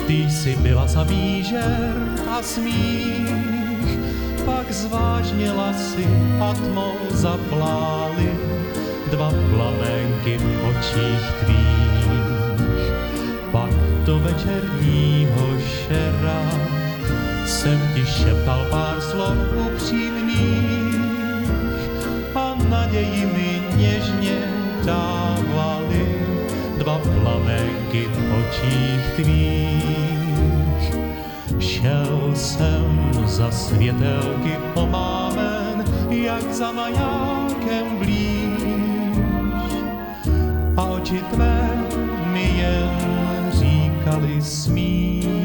Ty jsi byla samý žert a smích, pak zvážněla si a tmou zaplály dva plamenky v očích tvých. Pak do večerního šera jsem ti šeptal pár slov upřímných a naději mi něžně dávaly dva plamenky v očích tvých. Šel jsem za světelky omámen, jak za majákem blíž, a oči tvé mi jen říkali smích.